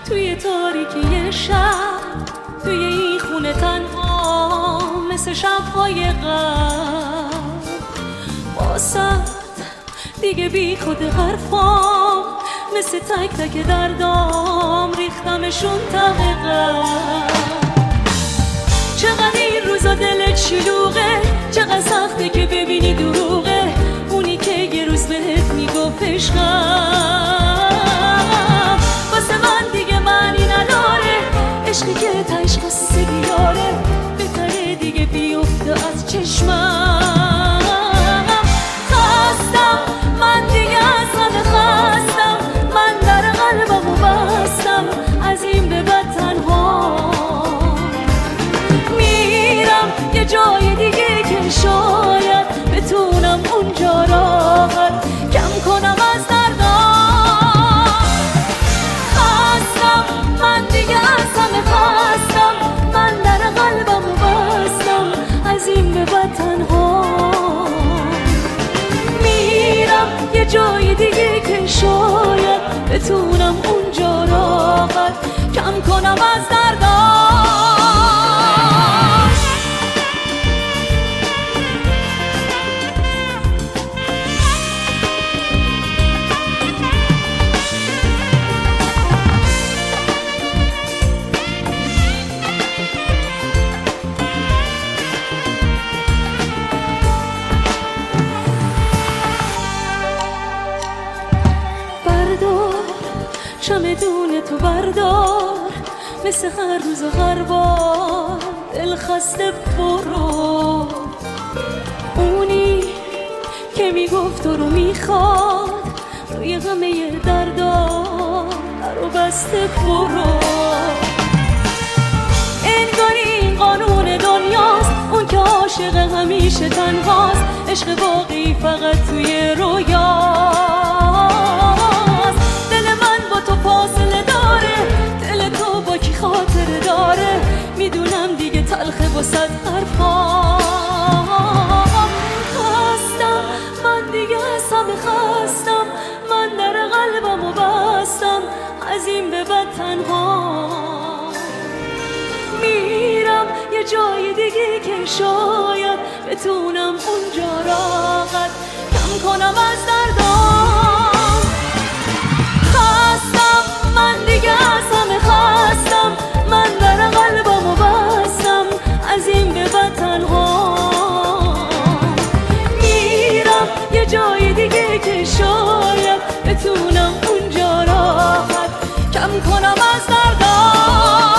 توی تاریکی شب، توی این خونه تنها مثل شب‌های قبل. واسه دیگه بی خود حرفام مثل تک تک دردام ریختمشون دقیقا. چقدر این روزا دلت شلوغه، چقدر سخته که ببینی دروغه اونی که یه روز بهت میگفت عشقم. واسه من دیگه معنی نداره، عشقی که تاش قصه بیاره بهتره دیگه بیفته از چشمم. خستم من دیگه از همه خستم، من در قلبمو بستم از این به بعد تنها میرم یه جای دیگه که شاید بتونم اونجا راحت کم کنم از دردام. خستم من دیگه از همه خستم، من در قلبمو بستم از این به بعد تنها میرم یه جای دیگه که شاید بتونم اونجا راحت کم کنم از دردام. چمدون تو بردار مثل هر روز و هر بار دل خسته برو. اونی که میگفت تو رو میخواد روی همه دردا رو بسته برو. انگاری این قانون دنیاست، اون که عاشق همیشه تنهاست، عشق واقعی فقط توی رویاست. دل من با تو فاصله داره، دل تو با کی خاطره داره، میدونم دیگه تلخه با صد حرفام. خستم من دیگه از همه خستم، من در قلبمو بستم از این به بعد تنها میرم یه جای دیگه که شاید بتونم اونجا راحت کم کنم از دردام. خستم من دیگه از همه خستم، من در قلبمو بستم از این به بعد تنها میرم یه جای دیگه که شاید بتونم اونجا راحت کم کنم از دردام.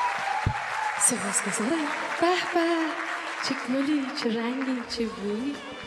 سپاسگزارم. به به، چه گلی، چه رنگی، چه بویی.